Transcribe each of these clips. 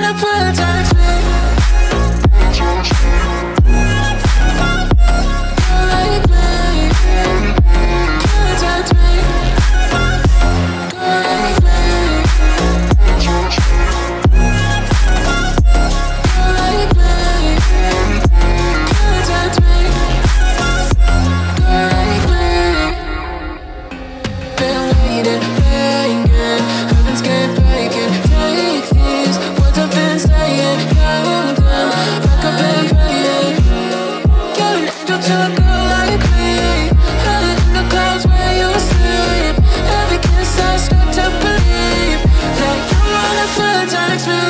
wanna protect me. Like me, protect me. Like me, like me, protect me. Like me. Been waiting, begging, heaven's gate breaking. Take these words I've been saying, count them like I've been praying. You're an angel to a girl like me. Hiding in the clouds where you sleep. Every kiss I start to believe that you wanna protect me.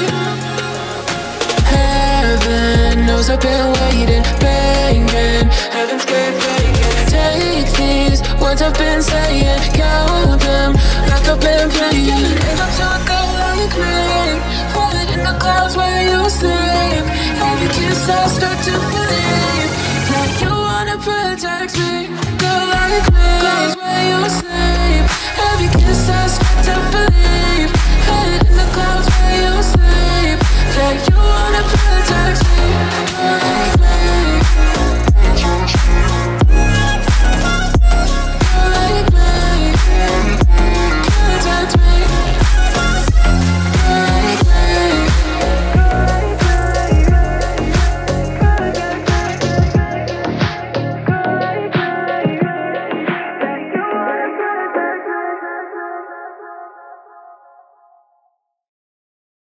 Heaven knows I've been waiting, begging, heaven's gate breaking. Take these words I've been saying, count them like I've been praying. Angel to a girl like me, hiding in the clouds where you sleep. Every kiss I start to believe that you wanna protect me. Girl like me, clouds where you sleep. Every kiss I start to